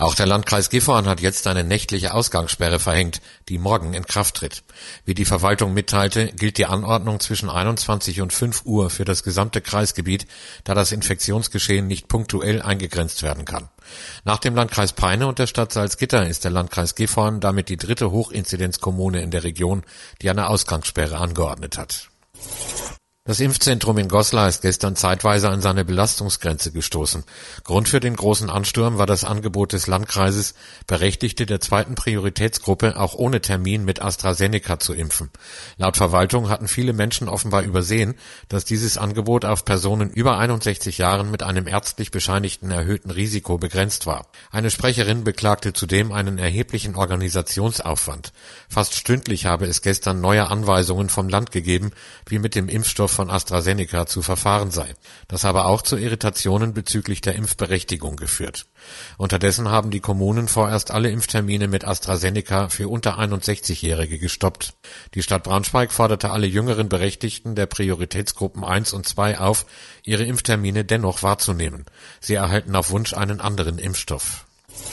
Auch der Landkreis Gifhorn hat jetzt eine nächtliche Ausgangssperre verhängt, die morgen in Kraft tritt. Wie die Verwaltung mitteilte, gilt die Anordnung zwischen 21 und 5 Uhr für das gesamte Kreisgebiet, da das Infektionsgeschehen nicht punktuell eingegrenzt werden kann. Nach dem Landkreis Peine und der Stadt Salzgitter ist der Landkreis Gifhorn damit die dritte Hochinzidenzkommune in der Region, die eine Ausgangssperre angeordnet hat. Das Impfzentrum in Goslar ist gestern zeitweise an seine Belastungsgrenze gestoßen. Grund für den großen Ansturm war das Angebot des Landkreises, Berechtigte der zweiten Prioritätsgruppe auch ohne Termin mit AstraZeneca zu impfen. Laut Verwaltung hatten viele Menschen offenbar übersehen, dass dieses Angebot auf Personen über 61 Jahren mit einem ärztlich bescheinigten erhöhten Risiko begrenzt war. Eine Sprecherin beklagte zudem einen erheblichen Organisationsaufwand. Fast stündlich habe es gestern neue Anweisungen vom Land gegeben, wie mit dem Impfstoff von AstraZeneca zu verfahren sei. Das habe auch zu Irritationen bezüglich der Impfberechtigung geführt. Unterdessen haben die Kommunen vorerst alle Impftermine mit AstraZeneca für unter 61-Jährige gestoppt. Die Stadt Braunschweig forderte alle jüngeren Berechtigten der Prioritätsgruppen 1 und 2 auf, ihre Impftermine dennoch wahrzunehmen. Sie erhalten auf Wunsch einen anderen Impfstoff.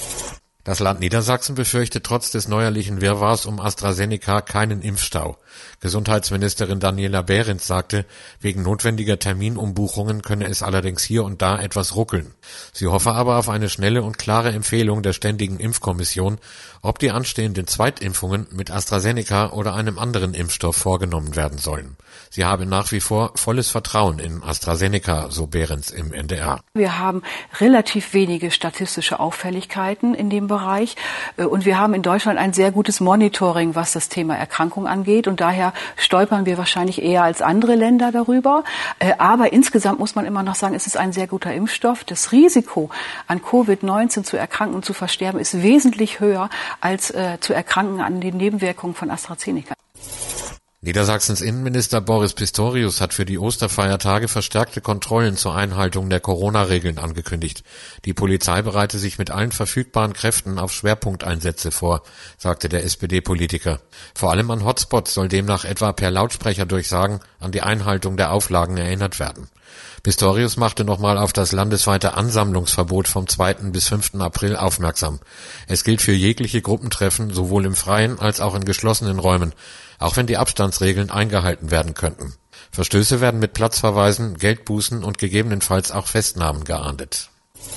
Das Land Niedersachsen befürchtet trotz des neuerlichen Wirrwarrs um AstraZeneca keinen Impfstau. Gesundheitsministerin Daniela Behrens sagte, wegen notwendiger Terminumbuchungen könne es allerdings hier und da etwas ruckeln. Sie hoffe aber auf eine schnelle und klare Empfehlung der Ständigen Impfkommission, ob die anstehenden Zweitimpfungen mit AstraZeneca oder einem anderen Impfstoff vorgenommen werden sollen. Sie habe nach wie vor volles Vertrauen in AstraZeneca, so Behrens im NDR. Wir haben relativ wenige statistische Auffälligkeiten in dem Bereich und wir haben in Deutschland ein sehr gutes Monitoring, was das Thema Erkrankung angeht, und daher stolpern wir wahrscheinlich eher als andere Länder darüber. Aber insgesamt muss man immer noch sagen, es ist ein sehr guter Impfstoff. Das Risiko, an Covid-19 zu erkranken und zu versterben, ist wesentlich höher als zu erkranken an den Nebenwirkungen von AstraZeneca. Niedersachsens Innenminister Boris Pistorius hat für die Osterfeiertage verstärkte Kontrollen zur Einhaltung der Corona-Regeln angekündigt. Die Polizei bereite sich mit allen verfügbaren Kräften auf Schwerpunkteinsätze vor, sagte der SPD-Politiker. Vor allem an Hotspots soll demnach etwa per Lautsprecherdurchsagen an die Einhaltung der Auflagen erinnert werden. Pistorius machte nochmal auf das landesweite Ansammlungsverbot vom 2. bis 5. April aufmerksam. Es gilt für jegliche Gruppentreffen, sowohl im Freien als auch in geschlossenen Räumen, auch wenn die Abstandsregeln eingehalten werden könnten. Verstöße werden mit Platzverweisen, Geldbußen und gegebenenfalls auch Festnahmen geahndet.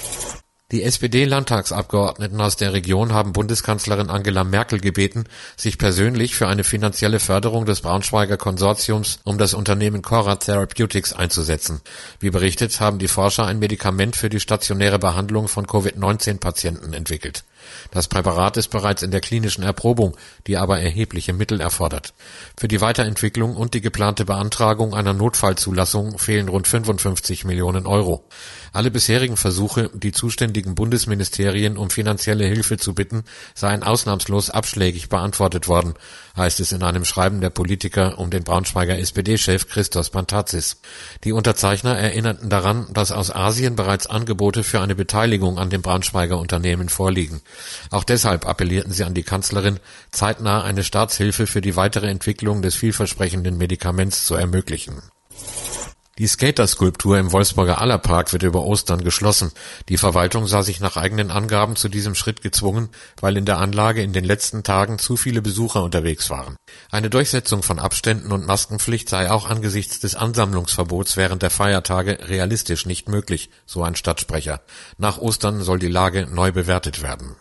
Die SPD-Landtagsabgeordneten aus der Region haben Bundeskanzlerin Angela Merkel gebeten, sich persönlich für eine finanzielle Förderung des Braunschweiger Konsortiums um das Unternehmen Cora Therapeutics einzusetzen. Wie berichtet, haben die Forscher ein Medikament für die stationäre Behandlung von Covid-19-Patienten entwickelt. Das Präparat ist bereits in der klinischen Erprobung, die aber erhebliche Mittel erfordert. Für die Weiterentwicklung und die geplante Beantragung einer Notfallzulassung fehlen rund 55 Millionen Euro. Alle bisherigen Versuche, die zuständigen Bundesministerien um finanzielle Hilfe zu bitten, seien ausnahmslos abschlägig beantwortet worden, heißt es in einem Schreiben der Politiker um den Braunschweiger SPD-Chef Christos Pantazis. Die Unterzeichner erinnerten daran, dass aus Asien bereits Angebote für eine Beteiligung an dem Braunschweiger Unternehmen vorliegen. Auch deshalb appellierten sie an die Kanzlerin, zeitnah eine Staatshilfe für die weitere Entwicklung des vielversprechenden Medikaments zu ermöglichen. Die Skaterskulptur im Wolfsburger Allerpark wird über Ostern geschlossen. Die Verwaltung sah sich nach eigenen Angaben zu diesem Schritt gezwungen, weil in der Anlage in den letzten Tagen zu viele Besucher unterwegs waren. Eine Durchsetzung von Abständen und Maskenpflicht sei auch angesichts des Ansammlungsverbots während der Feiertage realistisch nicht möglich, so ein Stadtsprecher. Nach Ostern soll die Lage neu bewertet werden.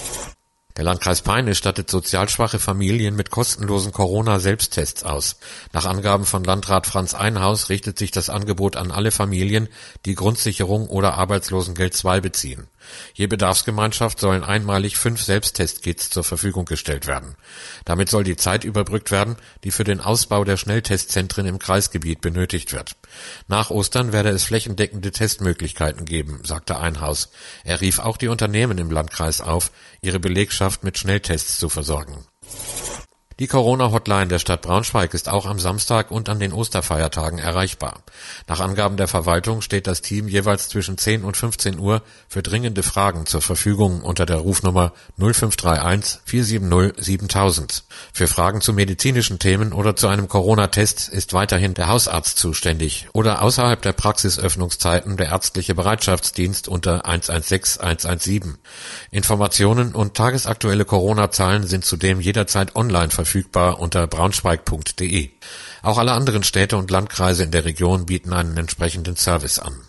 Der Landkreis Peine stattet sozial schwache Familien mit kostenlosen Corona-Selbsttests aus. Nach Angaben von Landrat Franz Einhaus richtet sich das Angebot an alle Familien, die Grundsicherung oder Arbeitslosengeld II beziehen. Je Bedarfsgemeinschaft sollen einmalig 5 Selbsttestkits zur Verfügung gestellt werden. Damit soll die Zeit überbrückt werden, die für den Ausbau der Schnelltestzentren im Kreisgebiet benötigt wird. Nach Ostern werde es flächendeckende Testmöglichkeiten geben, sagte Einhaus. Er rief auch die Unternehmen im Landkreis auf, ihre Belegschaft mit Schnelltests zu versorgen. Die Corona-Hotline der Stadt Braunschweig ist auch am Samstag und an den Osterfeiertagen erreichbar. Nach Angaben der Verwaltung steht das Team jeweils zwischen 10 und 15 Uhr für dringende Fragen zur Verfügung unter der Rufnummer 0531 470 7000. Für Fragen zu medizinischen Themen oder zu einem Corona-Test ist weiterhin der Hausarzt zuständig oder außerhalb der Praxisöffnungszeiten der ärztliche Bereitschaftsdienst unter 116 117. Informationen und tagesaktuelle Corona-Zahlen sind zudem jederzeit online verfügbar unter braunschweig.de. Auch alle anderen Städte und Landkreise in der Region bieten einen entsprechenden Service an.